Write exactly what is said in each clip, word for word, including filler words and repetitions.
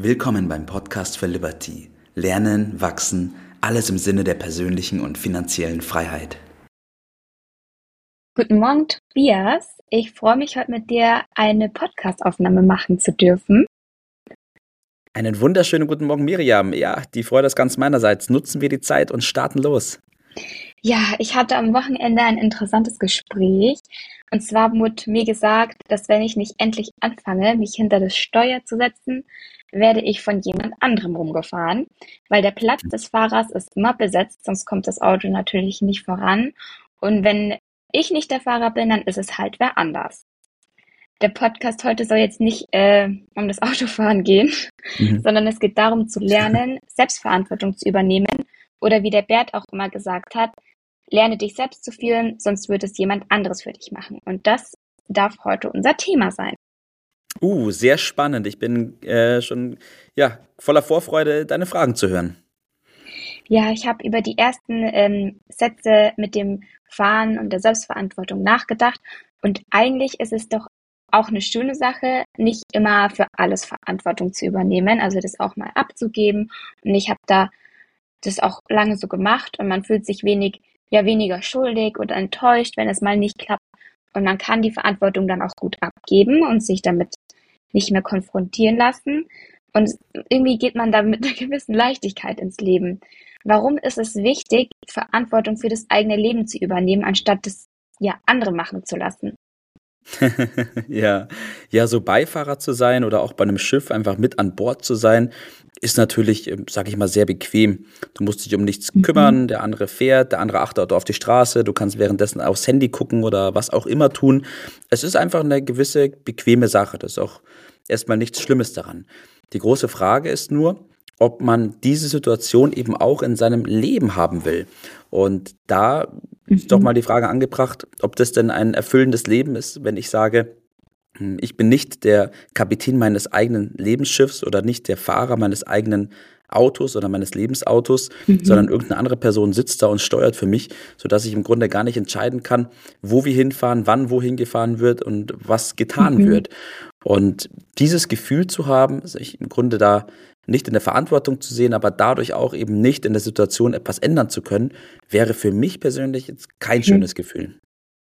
Willkommen beim Podcast für Liberty. Lernen, wachsen, alles im Sinne der persönlichen und finanziellen Freiheit. Guten Morgen, Tobias. Ich freue mich, heute mit dir eine Podcast-Aufnahme machen zu dürfen. Einen wunderschönen guten Morgen, Miriam. Ja, die Freude ist ganz meinerseits. Nutzen wir die Zeit und starten los. Ja, ich hatte am Wochenende ein interessantes Gespräch. Und zwar wurde mir gesagt, dass wenn ich nicht endlich anfange, mich hinter das Steuer zu setzen, werde ich von jemand anderem rumgefahren, weil der Platz des Fahrers ist immer besetzt, sonst kommt das Auto natürlich nicht voran. Und wenn ich nicht der Fahrer bin, dann ist es halt wer anders. Der Podcast heute soll jetzt nicht äh, um das Autofahren gehen, mhm. sondern es geht darum zu lernen, Selbstverantwortung zu übernehmen oder wie der Bert auch immer gesagt hat, lerne dich selbst zu führen, sonst wird es jemand anderes für dich machen. Und das darf heute unser Thema sein. Uh, sehr spannend. Ich bin äh, schon ja, voller Vorfreude, deine Fragen zu hören. Ja, ich habe über die ersten ähm, Sätze mit dem Fahren und der Selbstverantwortung nachgedacht. Und eigentlich ist es doch auch eine schöne Sache, nicht immer für alles Verantwortung zu übernehmen, also das auch mal abzugeben. Und ich habe da das auch lange so gemacht und man fühlt sich wenig, ja, weniger schuldig oder enttäuscht, wenn es mal nicht klappt. Und man kann die Verantwortung dann auch gut abgeben und sich damit nicht mehr konfrontieren lassen. Und irgendwie geht man da mit einer gewissen Leichtigkeit ins Leben. Warum ist es wichtig, Verantwortung für das eigene Leben zu übernehmen, anstatt das ja andere machen zu lassen? ja, ja, so Beifahrer zu sein oder auch bei einem Schiff einfach mit an Bord zu sein, ist natürlich, sag ich mal, sehr bequem. Du musst dich um nichts mhm. kümmern, der andere fährt, der andere achtet auf die Straße, du kannst währenddessen aufs Handy gucken oder was auch immer tun. Es ist einfach eine gewisse bequeme Sache, das ist auch erstmal nichts Schlimmes daran. Die große Frage ist nur, ob man diese Situation eben auch in seinem Leben haben will. Und da mhm. ist doch mal die Frage angebracht, ob das denn ein erfüllendes Leben ist, wenn ich sage, ich bin nicht der Kapitän meines eigenen Lebensschiffs oder nicht der Fahrer meines eigenen Autos oder meines Lebensautos, mhm. sondern irgendeine andere Person sitzt da und steuert für mich, sodass ich im Grunde gar nicht entscheiden kann, wo wir hinfahren, wann wohin gefahren wird und was getan mhm. wird. Und dieses Gefühl zu haben, sich im Grunde da nicht in der Verantwortung zu sehen, aber dadurch auch eben nicht in der Situation etwas ändern zu können, wäre für mich persönlich jetzt kein mhm. schönes Gefühl.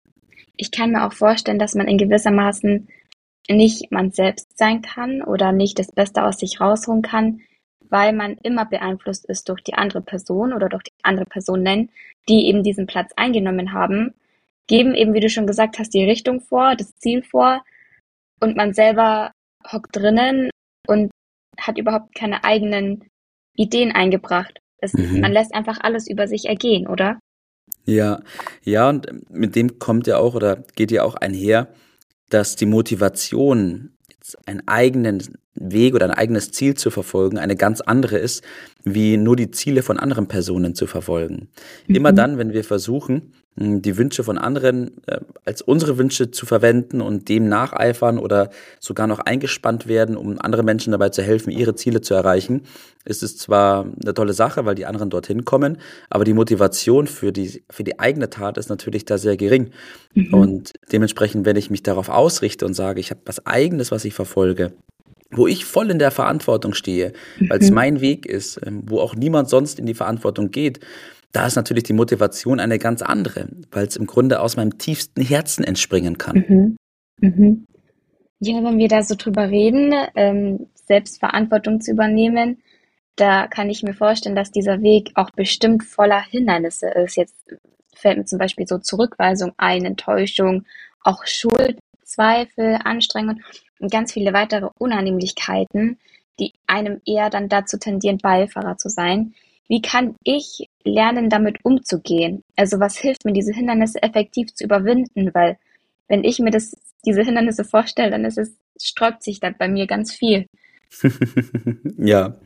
Ich kann mir auch vorstellen, dass man in gewissermaßen nicht man selbst sein kann oder nicht das Beste aus sich rausholen kann, weil man immer beeinflusst ist durch die andere Person oder durch die andere Personen, die eben diesen Platz eingenommen haben, geben eben, wie du schon gesagt hast, die Richtung vor, das Ziel vor und man selber hockt drinnen und hat überhaupt keine eigenen Ideen eingebracht. Es, mhm. Man lässt einfach alles über sich ergehen, oder? Ja, ja, und mit dem kommt ja auch oder geht ja auch einher, dass die Motivation, jetzt einen eigenen Weg oder ein eigenes Ziel zu verfolgen, eine ganz andere ist, wie nur die Ziele von anderen Personen zu verfolgen. Mhm. Immer dann, wenn wir versuchen, die Wünsche von anderen äh, als unsere Wünsche zu verwenden und dem nacheifern oder sogar noch eingespannt werden, um anderen Menschen dabei zu helfen, ihre Ziele zu erreichen, ist es zwar eine tolle Sache, weil die anderen dorthin kommen, aber die Motivation für die, für die eigene Tat ist natürlich da sehr gering. Mhm. Und dementsprechend, wenn ich mich darauf ausrichte und sage, ich habe was Eigenes, was ich verfolge, wo ich voll in der Verantwortung stehe, mhm. weil es mein Weg ist, wo auch niemand sonst in die Verantwortung geht, da ist natürlich die Motivation eine ganz andere, weil es im Grunde aus meinem tiefsten Herzen entspringen kann. Mhm. Mhm. Ja, wenn wir da so drüber reden, ähm, Selbstverantwortung zu übernehmen, da kann ich mir vorstellen, dass dieser Weg auch bestimmt voller Hindernisse ist. Jetzt fällt mir zum Beispiel so Zurückweisung ein, Enttäuschung, auch Schuld, Zweifel, Anstrengung und ganz viele weitere Unannehmlichkeiten, die einem eher dann dazu tendieren, Beifahrer zu sein. Wie kann ich lernen, damit umzugehen? Also was hilft mir, diese Hindernisse effektiv zu überwinden? Weil wenn ich mir das, diese Hindernisse vorstelle, dann ist es, sträubt sich dann bei mir ganz viel. Ja.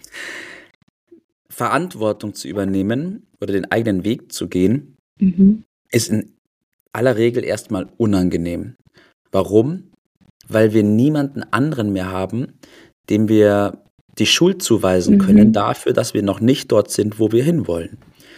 Verantwortung zu übernehmen oder den eigenen Weg zu gehen, mhm. ist in aller Regel erstmal unangenehm. Warum? Weil wir niemanden anderen mehr haben, dem wir die Schuld zuweisen können mhm. dafür, dass wir noch nicht dort sind, wo wir hinwollen.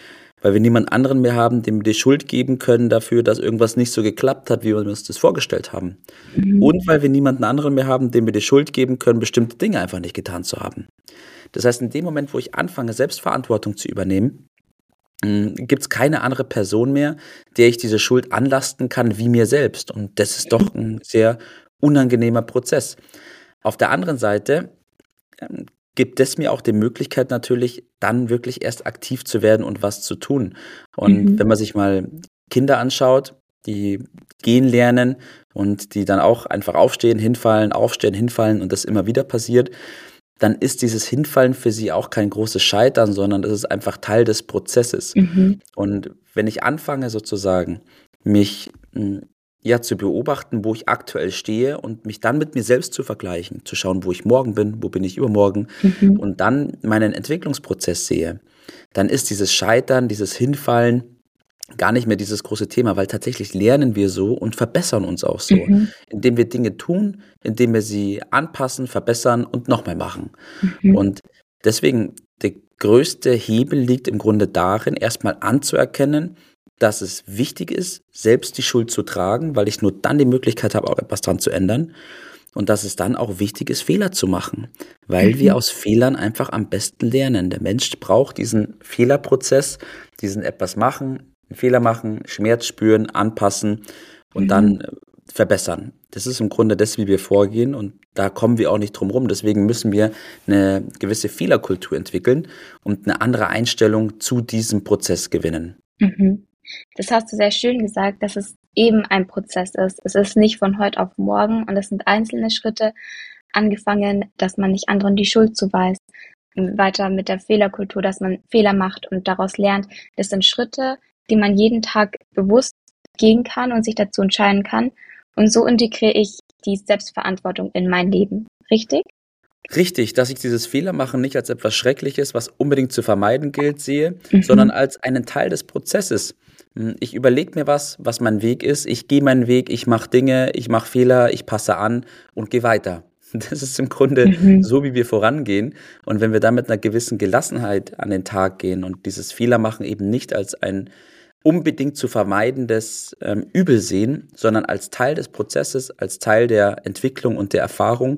weil wir niemand anderen mehr haben, dem wir die Schuld geben können dafür, dass irgendwas nicht so geklappt hat, wie wir uns das vorgestellt haben. Mhm. Und weil wir niemanden anderen mehr haben, dem wir die Schuld geben können, bestimmte Dinge einfach nicht getan zu haben. Das heißt, in dem Moment, wo ich anfange, Selbstverantwortung zu übernehmen, gibt es keine andere Person mehr, der ich diese Schuld anlasten kann wie mir selbst. Und das ist doch ein sehr unangenehmer Prozess. Auf der anderen Seite ähm, gibt es mir auch die Möglichkeit natürlich, dann wirklich erst aktiv zu werden und was zu tun. Und Mhm. wenn man sich mal Kinder anschaut, die gehen lernen und die dann auch einfach aufstehen, hinfallen, aufstehen, hinfallen und das immer wieder passiert, dann ist dieses Hinfallen für sie auch kein großes Scheitern, sondern es ist einfach Teil des Prozesses. Mhm. Und wenn ich anfange sozusagen, mich mh, ja zu beobachten, wo ich aktuell stehe und mich dann mit mir selbst zu vergleichen, zu schauen, wo ich morgen bin, wo bin ich übermorgen Mhm. und dann meinen Entwicklungsprozess sehe, dann ist dieses Scheitern, dieses Hinfallen gar nicht mehr dieses große Thema, weil tatsächlich lernen wir so und verbessern uns auch so, Mhm. indem wir Dinge tun, indem wir sie anpassen, verbessern und nochmal machen. Mhm. Und deswegen, der größte Hebel liegt im Grunde darin, erstmal anzuerkennen, dass es wichtig ist, selbst die Schuld zu tragen, weil ich nur dann die Möglichkeit habe, auch etwas dran zu ändern. Und dass es dann auch wichtig ist, Fehler zu machen, weil wir Mhm. aus Fehlern einfach am besten lernen. Der Mensch braucht diesen Fehlerprozess, diesen etwas machen, einen Fehler machen, Schmerz spüren, anpassen und Mhm. dann äh, verbessern. Das ist im Grunde das, wie wir vorgehen und da kommen wir auch nicht drum rum. Deswegen müssen wir eine gewisse Fehlerkultur entwickeln und eine andere Einstellung zu diesem Prozess gewinnen. Mhm. Das hast du sehr schön gesagt, dass es eben ein Prozess ist. Es ist nicht von heute auf morgen und es sind einzelne Schritte, angefangen, dass man nicht anderen die Schuld zuweist, weiter mit der Fehlerkultur, dass man Fehler macht und daraus lernt. Das sind Schritte, die man jeden Tag bewusst gehen kann und sich dazu entscheiden kann. Und so integriere ich die Selbstverantwortung in mein Leben. Richtig? Richtig, dass ich dieses Fehlermachen nicht als etwas Schreckliches, was unbedingt zu vermeiden gilt, sehe, sondern Mhm. als einen Teil des Prozesses. Hm, Ich überlege mir was, was mein Weg ist. Ich gehe meinen Weg, ich mache Dinge, ich mache Fehler, ich passe an und gehe weiter. Das ist im Grunde Mhm. so, wie wir vorangehen. Und wenn wir da mit einer gewissen Gelassenheit an den Tag gehen und dieses Fehlermachen eben nicht als ein unbedingt zu vermeidendes ähm, Übel sehen, sondern als Teil des Prozesses, als Teil der Entwicklung und der Erfahrung,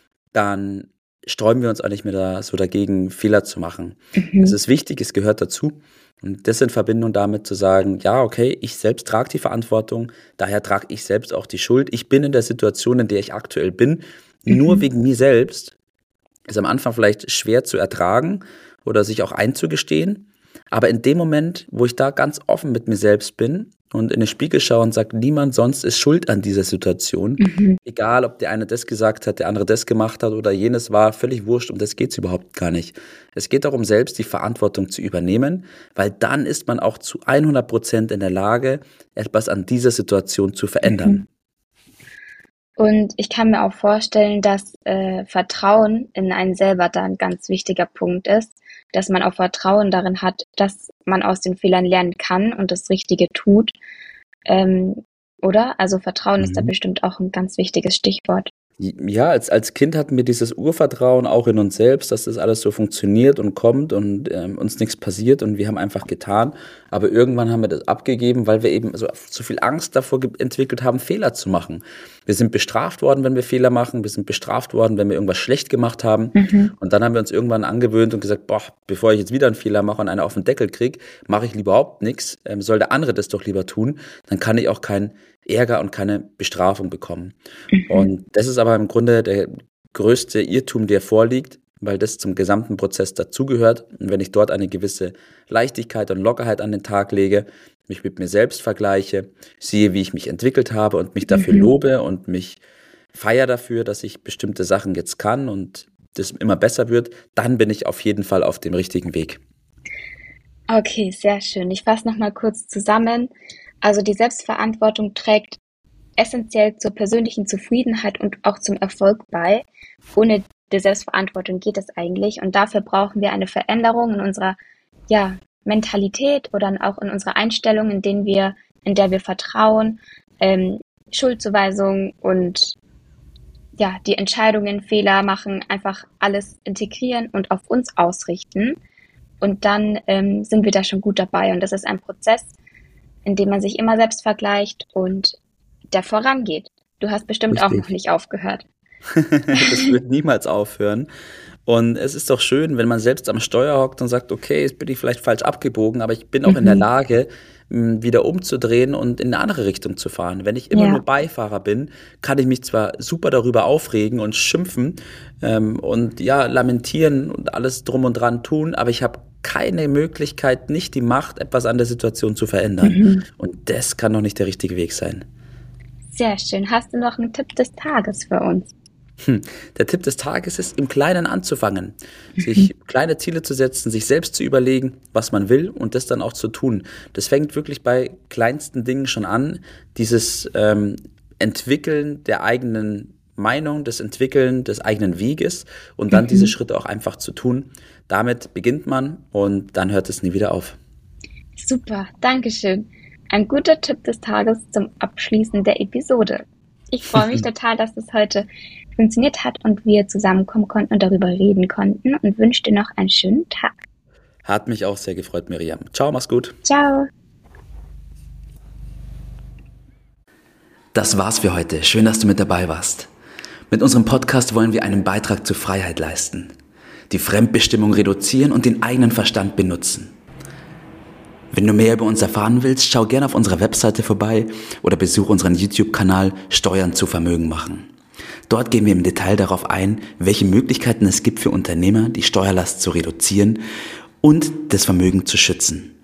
dann sträuben wir uns auch nicht mehr da, so dagegen, Fehler zu machen. Es Mhm. ist wichtig, es gehört dazu. Und das in Verbindung damit zu sagen, ja, okay, ich selbst trage die Verantwortung, daher trage ich selbst auch die Schuld. Ich bin in der Situation, in der ich aktuell bin, nur Mhm. wegen mir selbst. Ist am Anfang vielleicht schwer zu ertragen oder sich auch einzugestehen. Aber in dem Moment, wo ich da ganz offen mit mir selbst bin und in den Spiegel schaue und sage, niemand sonst ist schuld an dieser Situation, Mhm. egal ob der eine das gesagt hat, der andere das gemacht hat oder jenes, war völlig wurscht, um das geht es überhaupt gar nicht. Es geht darum, selbst die Verantwortung zu übernehmen, weil dann ist man auch zu hundert Prozent in der Lage, etwas an dieser Situation zu verändern. Mhm. Und ich kann mir auch vorstellen, dass äh, Vertrauen in einen selber da ein ganz wichtiger Punkt ist, dass man auch Vertrauen darin hat, dass man aus den Fehlern lernen kann und das Richtige tut. Ähm, oder? Also Vertrauen ist da Mhm. bestimmt auch ein ganz wichtiges Stichwort. Ja, als, als Kind hatten wir dieses Urvertrauen auch in uns selbst, dass das alles so funktioniert und kommt und ähm, uns nichts passiert und wir haben einfach getan. Aber irgendwann haben wir das abgegeben, weil wir eben so, so viel Angst davor ge- entwickelt haben, Fehler zu machen. Wir sind bestraft worden, wenn wir Fehler machen. Wir sind bestraft worden, wenn wir irgendwas schlecht gemacht haben. Mhm. Und dann haben wir uns irgendwann angewöhnt und gesagt, boah, bevor ich jetzt wieder einen Fehler mache und einen auf den Deckel kriege, mache ich lieber überhaupt nichts. Ähm, soll der andere das doch lieber tun. Dann kann ich auch keinen Ärger und keine Bestrafung bekommen. Mhm. Und das ist aber im Grunde der größte Irrtum, der vorliegt, weil das zum gesamten Prozess dazugehört. Und wenn ich dort eine gewisse Leichtigkeit und Lockerheit an den Tag lege, mich mit mir selbst vergleiche, sehe, wie ich mich entwickelt habe und mich dafür Mhm. lobe und mich feiere dafür, dass ich bestimmte Sachen jetzt kann und das immer besser wird, dann bin ich auf jeden Fall auf dem richtigen Weg. Okay, sehr schön. Ich fasse nochmal kurz zusammen. Also die Selbstverantwortung trägt essentiell zur persönlichen Zufriedenheit und auch zum Erfolg bei. Ohne die Selbstverantwortung geht es eigentlich. Und dafür brauchen wir eine Veränderung in unserer ja, Mentalität oder auch in unserer Einstellung, in denen wir, in der wir vertrauen, ähm, Schuldzuweisung und ja, die Entscheidungen, Fehler machen, einfach alles integrieren und auf uns ausrichten. und dann ähm, sind wir da schon gut dabei. Und das ist ein Prozess, in dem man sich immer selbst vergleicht und der vorangeht. Du hast bestimmt auch Richtig. noch nicht aufgehört. Das wird niemals aufhören. Und es ist doch schön, wenn man selbst am Steuer hockt und sagt, okay, jetzt bin ich vielleicht falsch abgebogen, aber ich bin auch in der Mhm. Lage, m, wieder umzudrehen und in eine andere Richtung zu fahren. Wenn ich immer Ja, nur Beifahrer bin, kann ich mich zwar super darüber aufregen und schimpfen ähm, und ja, lamentieren und alles drum und dran tun, aber ich habe keine Möglichkeit, nicht die Macht, etwas an der Situation zu verändern. mhm. Und das kann doch nicht der richtige Weg sein. Sehr schön. Hast du noch einen Tipp des Tages für uns? Hm. Der Tipp des Tages ist, im Kleinen anzufangen, Mhm. sich kleine Ziele zu setzen, sich selbst zu überlegen, was man will und das dann auch zu tun. Das fängt wirklich bei kleinsten Dingen schon an, dieses ähm, Entwickeln der eigenen Meinung, das Entwickeln des eigenen Weges und dann diese Mhm. Schritte auch einfach zu tun. Damit beginnt man und dann hört es nie wieder auf. Super, Dankeschön. Ein guter Tipp des Tages zum Abschließen der Episode. Ich freue mich total, dass es heute funktioniert hat und wir zusammenkommen konnten und darüber reden konnten und wünsche dir noch einen schönen Tag. Hat mich auch sehr gefreut, Miriam. Ciao, mach's gut. Ciao. Das war's für heute. Schön, dass du mit dabei warst. Mit unserem Podcast wollen wir einen Beitrag zur Freiheit leisten, die Fremdbestimmung reduzieren und den eigenen Verstand benutzen. Wenn du mehr über uns erfahren willst, schau gerne auf unserer Webseite vorbei oder besuche unseren YouTube-Kanal Steuern zu Vermögen machen. Dort gehen wir im Detail darauf ein, welche Möglichkeiten es gibt für Unternehmer, die Steuerlast zu reduzieren und das Vermögen zu schützen.